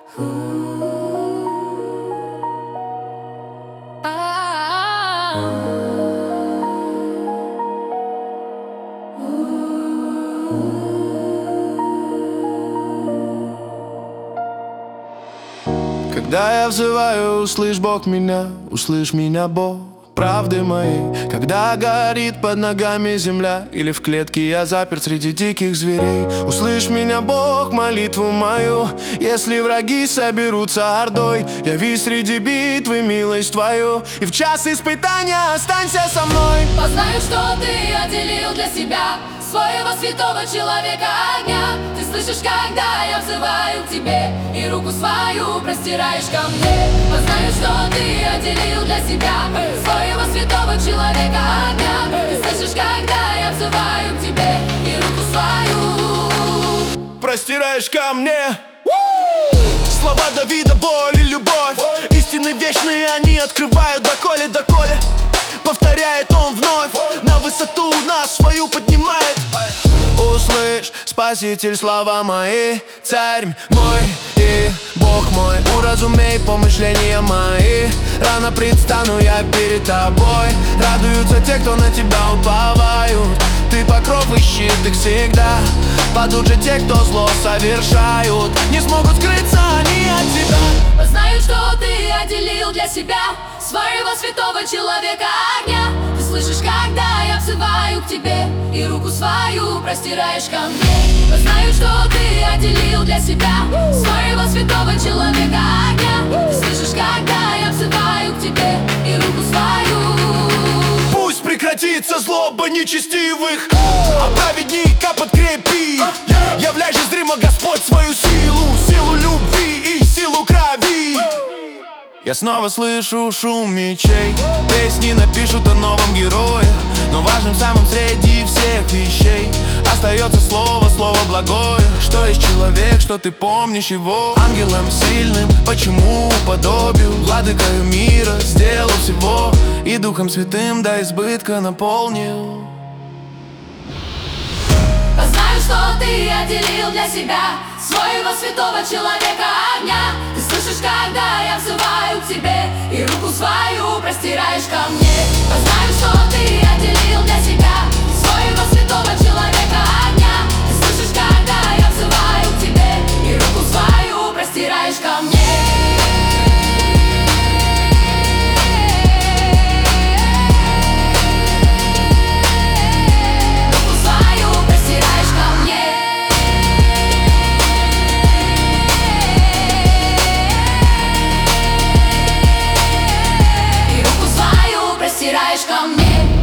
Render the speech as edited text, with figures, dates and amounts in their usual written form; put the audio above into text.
Когда я взываю, услышь, Бог, меня, услышь меня, Бог, правды моей. Когда горит под ногами земля, или в клетке я заперт среди диких зверей. Услышь меня, Бог, молитву мою. Если враги соберутся ордой, яви среди битвы милость твою, и в час испытания останься со мной. Познаю, что ты отделил для себя своего святого человека огня. Ты слышишь, когда я взываю к тебе, и руку свою простираешь ко мне. Познаю, что ты отделил для себя своего святого человека огня. Ты слышишь, когда я взываю к тебе, и руку свою простираешь ко мне. Слова Давида, боль и любовь, истины вечные они открывают доколе, доколе. Повторяет он вновь, на высоту нас свою поднимает. Услышь, Спаситель, слова мои, Царь мой и Бог мой. Уразумей помышления мои, рано предстану я перед тобой. Радуются те, кто на тебя уповают, ты покров и щит их всегда. Падут же те, кто зло совершают, не смогут скрыться они от тебя. Знаю, что ты отделил для себя своего святого человека огня. Ты слышишь, когда я взываю к тебе, и руку свою простираешь ко мне. Знаю, что ты отделил для себя своего святого человека огня. Ты слышишь, когда я взываю к тебе, и руку свою. Пусть прекратится злоба нечестивых, а праведника подкрепи. Являй же зримо, Господь, свою силу, силу любви и силу крови. Я снова слышу шум мечей, песни напишут о новом герое. Но важным самым среди всех вещей остается слово, слово благое. Что есть человек, что ты помнишь его ангелом сильным, почему подобию владыкою мира сделал всего, и Духом Святым до избытка наполнил. Знаю, что ты отделил для себя своего святого человека огня. Ты слышишь, когда я взываю к тебе, и руку свою простираешь ко мне. Знаю, что ты отделил для себя своего святого человека огня. Ты слышишь, когда я взываю к тебе, и руку свою простираешь ко мне. Стираешь ко мне.